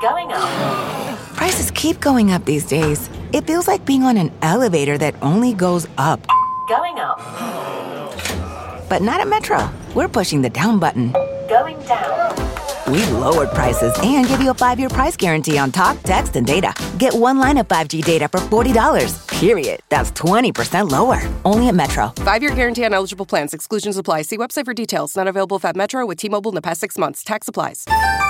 Going up. Prices keep going up these days. It feels like being on an elevator that only goes up. Going up. But not at Metro. We're pushing the down button. Going down. We've lowered prices and give you a 5-year price guarantee on talk, text, and data. Get one line of 5G data for $40, period. That's 20% lower. Only at Metro. 5-year guarantee on eligible plans. Exclusions apply. See website for details. Not available at Metro with T-Mobile in the past 6 months. Tax applies.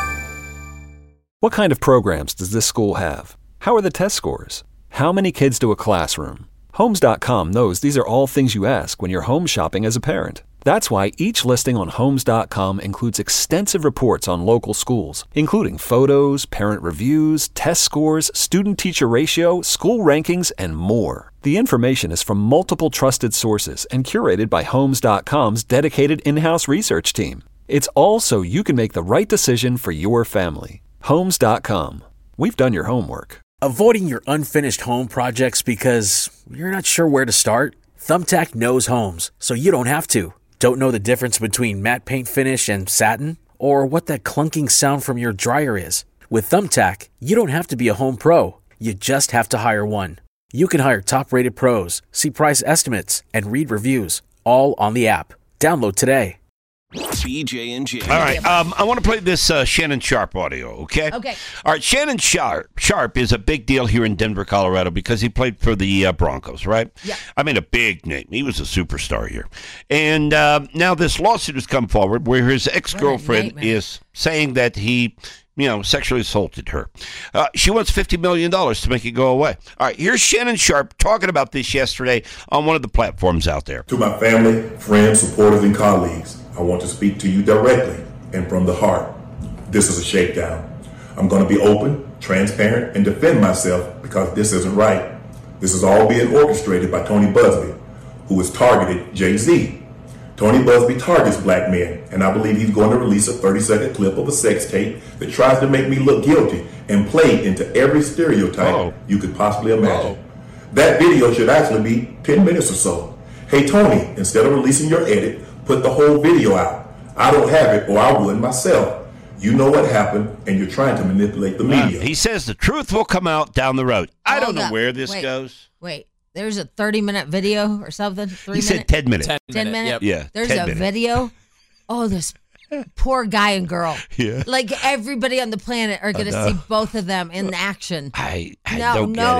What kind of programs does this school have? How are the test scores? How many kids do a classroom? Homes.com knows these are all things you ask when you're home shopping as a parent. That's why each listing on Homes.com includes extensive reports on local schools, including photos, parent reviews, test scores, student-teacher ratio, school rankings, and more. The information is from multiple trusted sources and curated by Homes.com's dedicated in-house research team. It's all so you can make the right decision for your family. Homes.com. We've done your homework. Avoiding your unfinished home projects because you're not sure where to start? Thumbtack knows homes, so you don't have to. Don't know the difference between matte paint finish and satin? Or what that clunking sound from your dryer is? With Thumbtack, you don't have to be a home pro. You just have to hire one. You can hire top-rated pros, see price estimates, and read reviews, all on the app. Download today. BJ and Jamie. All right, I want to play this Shannon Sharpe audio, okay? Okay. All right, Shannon Sharpe is a big deal here in Denver, Colorado, because he played for the Broncos, right? Yeah. I mean, a big name. He was a superstar here. And now this lawsuit has come forward where his ex-girlfriend is saying that he, sexually assaulted her. She wants $50 million to make it go away. All right, here's Shannon Sharpe talking about this yesterday on one of the platforms out there. To my family, friends, supporters, and colleagues, I want to speak to you directly and from the heart. This is a shakedown. I'm going to be open, transparent, and defend myself because this isn't right. This is all being orchestrated by Tony Buzbee, who has targeted Jay-Z. Tony Buzbee targets black men, and I believe he's going to release a 30-second clip of a sex tape that tries to make me look guilty and play into every stereotype you could possibly imagine. That video should actually be 10 minutes or so. Hey, Tony, instead of releasing your edit, put the whole video out. I don't have it, or I would myself. You know what happened, and you're trying to manipulate the media. He says the truth will come out down the road. I don't know where this goes. Wait, there's a 30-minute video or something? He said 10 minutes. 10 minutes? Yep. Yeah. There's a video? Oh, this poor guy and girl. Yeah. Like everybody on the planet are going to see both of them in action. I No.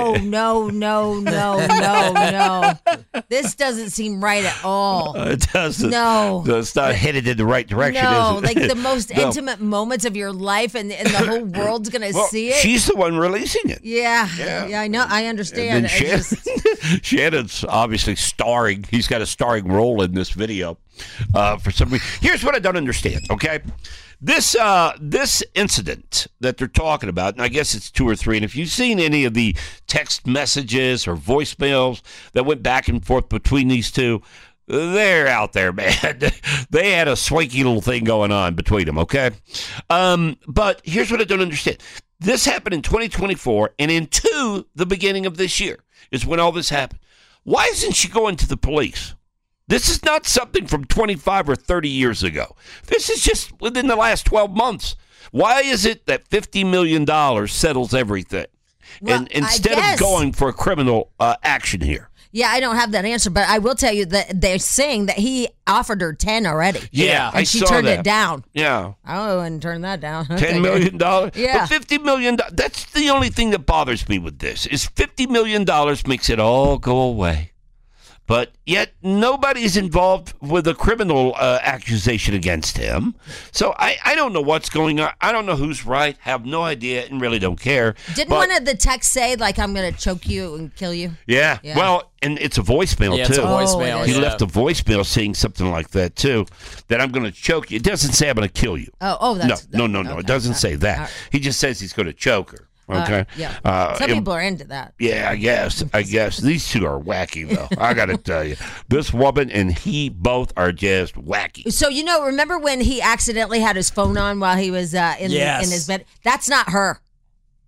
This doesn't seem right at all. It doesn't. No. It's not headed in the right direction, No, is it? like the most intimate moments of your life, and the whole world's going to see it. She's the one releasing it. Yeah, I know. I understand. And then Shannon's obviously starring. He's got a starring role in this video for some reason. Here's what I don't understand, okay? This incident that they're talking about, and I guess it's 2 or 3, and if you've seen any of the text messages or voicemails that went back and forth between these two, they're out there, man. They had a swanky little thing going on between them, okay? But here's what I don't understand. This happened in 2024, and into the beginning of this year is when all this happened. Why isn't she going to the police? This is not something from 25 or 30 years ago. This is just within the last 12 months. Why is it that $50 million settles everything? Well, and instead of going for a criminal action here? Yeah, I don't have that answer, but I will tell you that they're saying that he offered her 10 already. Yeah, and she turned it down. Yeah. I wouldn't turn that down. $10 million? Yeah. But $50 million, that's the only thing that bothers me with this, is $50 million makes it all go away. But yet nobody's involved with a criminal accusation against him. So I don't know what's going on. I don't know who's right. Have no idea and really don't care. Didn't one of the texts say, like, I'm going to choke you and kill you? Yeah. Well, and it's a voicemail, too. It's a voicemail. He left a voicemail saying something like that, too, that I'm going to choke you. It doesn't say I'm going to kill you. That's... No. It doesn't say that. Right. He just says he's going to choke her. Okay. Some people are into that. Yeah, I guess. These two are wacky, though. I got to tell you. This woman and he both are just wacky. So, remember when he accidentally had his phone on while he was in his bed? That's not her.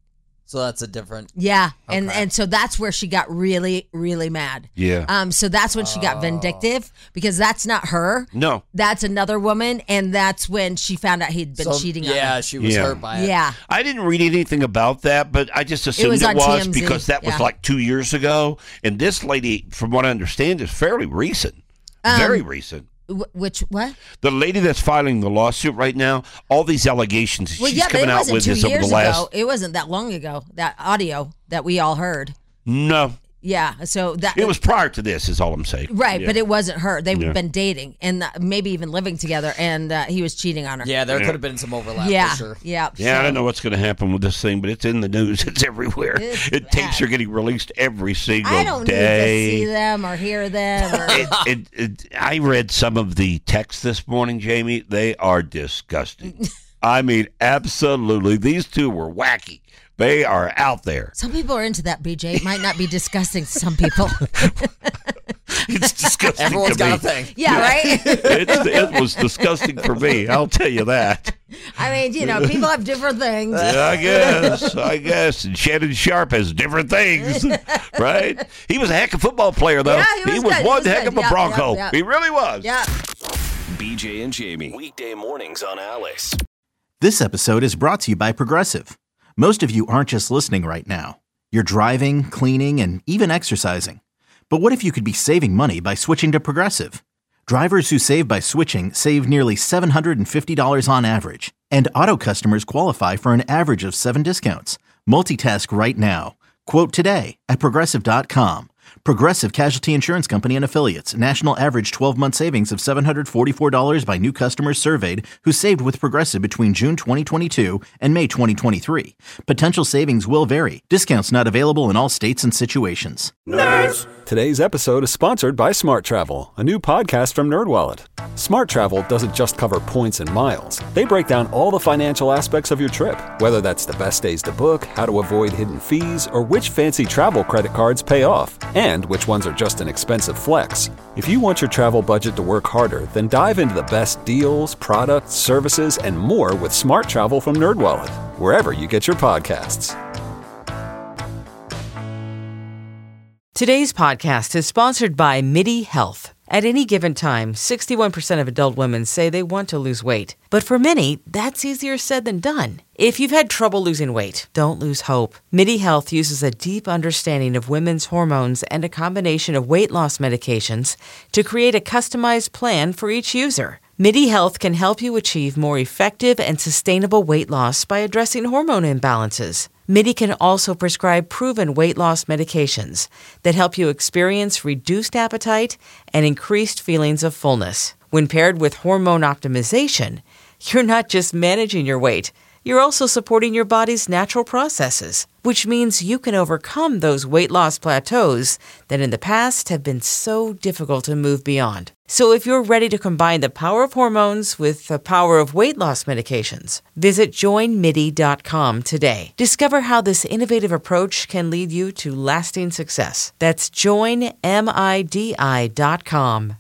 So that's a different. Yeah, and so that's where she got really, really mad. Yeah. So that's when she got vindictive because that's not her. No. That's another woman, and that's when she found out he'd been cheating on her. Yeah, she was hurt by it. Yeah. I didn't read anything about that, but I just assumed was it on was TMZ. because that was Yeah. like 2 years ago. And this lady, from what I understand, is fairly recent. Very recent. What? The lady that's filing the lawsuit right now, all these allegations Well, she's yeah, but coming it out wasn't with 2 is over years the last. ago. It wasn't that long ago. That audio that we all heard. No. Yeah, so that It was prior to this, is all I'm saying. right, Yeah. but it wasn't her. They've Yeah. been dating and maybe even living together, and he was cheating on her. Yeah, there could have been some overlap yeah, for sure. yeah. Yeah, I so- don't know what's going to happen with this thing, but it's in the news. It's everywhere. It's Tapes bad. are getting released every single I don't day. need to see them or hear them. Or, I read some of the texts this morning, Jamie. They are disgusting. I mean, absolutely. These two were wacky. They are out there. some people are into that, BJ. It might not be disgusting to some people. It's disgusting. Everyone's to got me. a thing. Yeah, right? It was disgusting for me. I'll tell you that. I mean, people have different things. Yeah, I guess. And Shannon Sharp has different things, right? He was a heck of a football player, though. Yeah, he was good. one He was heck good. of a Yeah, Bronco. yeah. He really was. Yeah. BJ and Jamie. Weekday mornings on Alice. This episode is brought to you by Progressive. Most of you aren't just listening right now. You're driving, cleaning, and even exercising. But what if you could be saving money by switching to Progressive? Drivers who save by switching save nearly $750 on average. And auto customers qualify for an average of 7 discounts. Multitask right now. Quote today at Progressive.com. Progressive Casualty Insurance Company and Affiliates. National average 12-month savings of $744 by new customers surveyed who saved with Progressive between June 2022 and May 2023. Potential savings will vary. Discounts not available in all states and situations. Today's episode is sponsored by Smart Travel, a new podcast from NerdWallet. Smart Travel doesn't just cover points and miles. They break down all the financial aspects of your trip, whether that's the best days to book, how to avoid hidden fees, or which fancy travel credit cards pay off, and which ones are just an expensive flex. If you want your travel budget to work harder, then dive into the best deals, products, services, and more with Smart Travel from NerdWallet, wherever you get your podcasts. Today's podcast is sponsored by MIDI Health. At any given time, 61% of adult women say they want to lose weight. But for many, that's easier said than done. If you've had trouble losing weight, don't lose hope. MIDI Health uses a deep understanding of women's hormones and a combination of weight loss medications to create a customized plan for each user. MIDI Health can help you achieve more effective and sustainable weight loss by addressing hormone imbalances. MIDI can also prescribe proven weight loss medications that help you experience reduced appetite and increased feelings of fullness. When paired with hormone optimization, you're not just managing your weight, you're also supporting your body's natural processes, which means you can overcome those weight loss plateaus that in the past have been so difficult to move beyond. So if you're ready to combine the power of hormones with the power of weight loss medications, visit joinmidi.com today. Discover how this innovative approach can lead you to lasting success. That's joinmidi.com.